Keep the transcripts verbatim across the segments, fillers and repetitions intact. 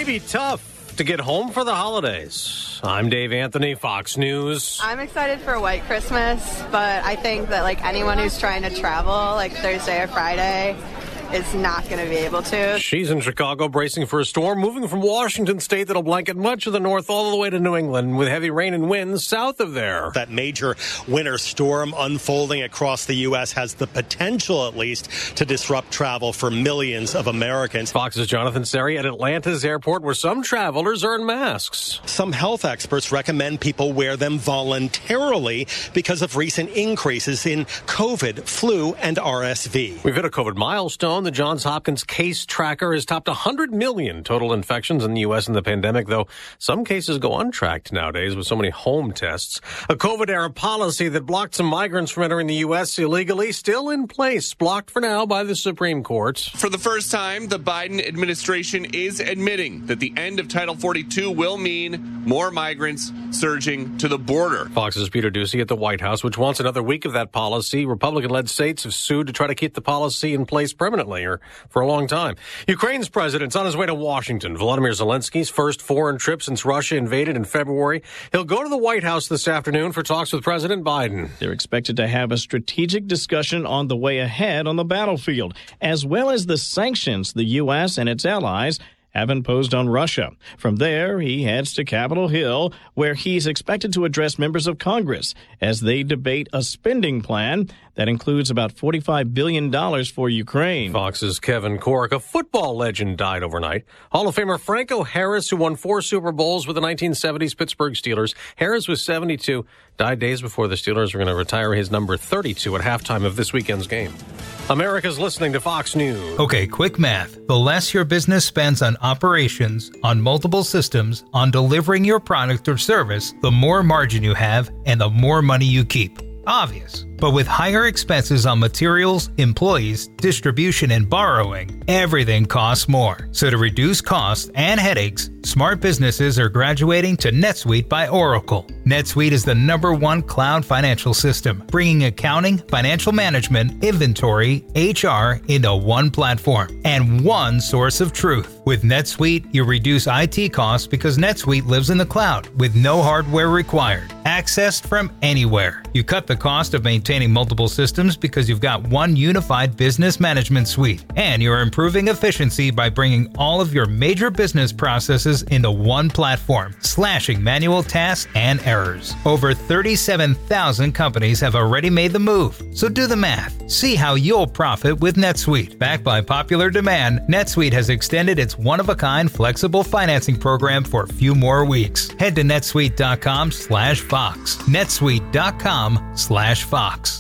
may be tough to get home for the holidays. I'm Dave Anthony, Fox News. I'm excited for a white Christmas, but I think that like anyone who's trying to travel like Thursday or Friday is not going to be able to. She's in Chicago bracing for a storm moving from Washington state that'll blanket much of the north all the way to New England with heavy rain and winds south of there. That major winter storm unfolding across the U S has the potential, at least, to disrupt travel for millions of Americans. Fox's Jonathan Serry at Atlanta's airport, where some travelers are in masks. Some health experts recommend people wear them voluntarily because of recent increases in COVID, flu, and R S V. We've hit a COVID milestone. The Johns Hopkins case tracker has topped one hundred million total infections in the U S in the pandemic, though some cases go untracked nowadays with so many home tests. A COVID-era policy that blocked some migrants from entering the U S illegally still in place, blocked for now by the Supreme Court. For the first time, the Biden administration is admitting that the end of Title forty-two will mean more migrants surging to the border. Fox's Peter Doocy at the White House, which wants another week of that policy. Republican-led states have sued to try to keep the policy in place permanently or for a long time. Ukraine's president's on his way to Washington. Volodymyr Zelensky's first foreign trip since Russia invaded in February. He'll go to the White House this afternoon for talks with President Biden. They're expected to have a strategic discussion on the way ahead on the battlefield, as well as the sanctions the U S and its allies have imposed on Russia. From there, he heads to Capitol Hill, where he's expected to address members of Congress as they debate a spending plan that includes about forty-five billion dollars for Ukraine. Fox's Kevin Corrick, a football legend, died overnight. Hall of Famer Franco Harris, who won four Super Bowls with the nineteen seventies Pittsburgh Steelers. Harris was seventy-two, died days before the Steelers were going to retire his number thirty-two at halftime of this weekend's game. America's listening to Fox News. Okay, quick math. The less your business spends on operations, on multiple systems, on delivering your product or service, the more margin you have and the more money you keep. Obvious. But with higher expenses on materials, employees, distribution, and borrowing, everything costs more. So to reduce costs and headaches, smart businesses are graduating to NetSuite by Oracle. NetSuite is the number one cloud financial system, bringing accounting, financial management, inventory, H R into one platform and one source of truth. With NetSuite, you reduce I T costs because NetSuite lives in the cloud with no hardware required, accessed from anywhere. You cut the cost of maintaining multiple systems because you've got one unified business management suite, and you're improving efficiency by bringing all of your major business processes into one platform, slashing manual tasks and errors. Over thirty-seven thousand companies have already made the move, so do the math. See how you'll profit with NetSuite. Backed by popular demand, NetSuite has extended its one-of-a-kind flexible financing program for a few more weeks. Head to netsuite.com slash Fox. netsuite.com slash Fox.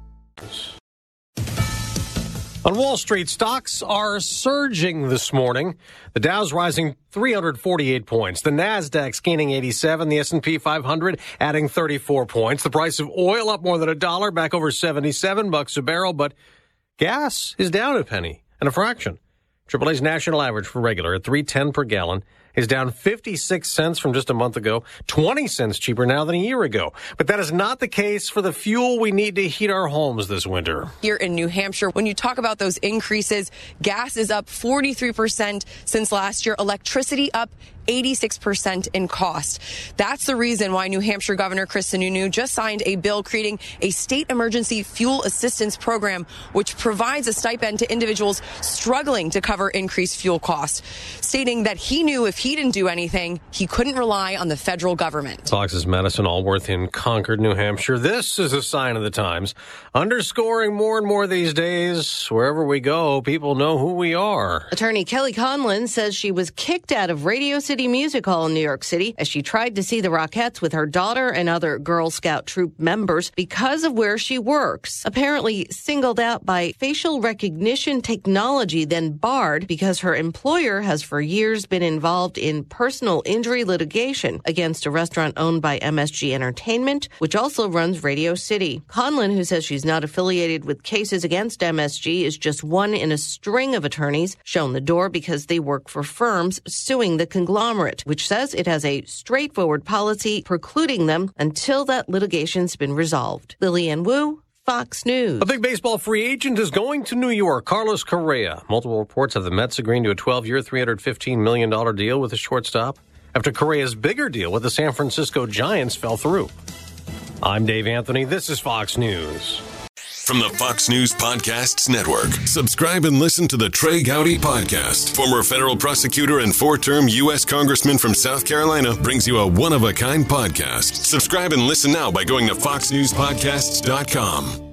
On Wall Street, stocks are surging this morning. The Dow's rising three hundred forty-eight points. The Nasdaq's gaining eighty-seven. The S and P five hundred adding thirty-four points. The price of oil up more than a dollar, back over seventy-seven bucks a barrel. But gas is down a penny and a fraction. Triple A's national average for regular at three ten per gallon is down fifty-six cents from just a month ago, twenty cents cheaper now than a year ago. But that is not the case for the fuel we need to heat our homes this winter. Here in New Hampshire, when you talk about those increases, gas is up forty-three percent since last year, electricity up eighty-six percent in cost. That's the reason why New Hampshire Governor Chris Sununu just signed a bill creating a state emergency fuel assistance program, which provides a stipend to individuals struggling to cover increased fuel costs, stating that he knew if he didn't do anything, he couldn't rely on the federal government. Fox's Madison Allworth in Concord, New Hampshire. This is a sign of the times. Underscoring more and more these days, wherever we go, people know who we are. Attorney Kelly Conlon says she was kicked out of Radio City Music Hall in New York City as she tried to see the Rockettes with her daughter and other Girl Scout troop members because of where she works. Apparently singled out by facial recognition technology, then barred because her employer has for years been involved in personal injury litigation against a restaurant owned by M S G Entertainment, which also runs Radio City. Conlon, who says she's not affiliated with cases against M S G, is just one in a string of attorneys shown the door because they work for firms suing the conglomerate, which says it has a straightforward policy precluding them until that litigation's been resolved. Lillian Wu, Fox News. A big baseball free agent is going to New York, Carlos Correa. Multiple reports have the Mets agreeing to a twelve-year, three hundred fifteen million dollars deal with the shortstop after Correa's bigger deal with the San Francisco Giants fell through. I'm Dave Anthony. This is Fox News. From the Fox News Podcasts Network, subscribe and listen to the Trey Gowdy Podcast. Former federal prosecutor and four-term U S Congressman from South Carolina brings you a one-of-a-kind podcast. Subscribe and listen now by going to fox news podcasts dot com.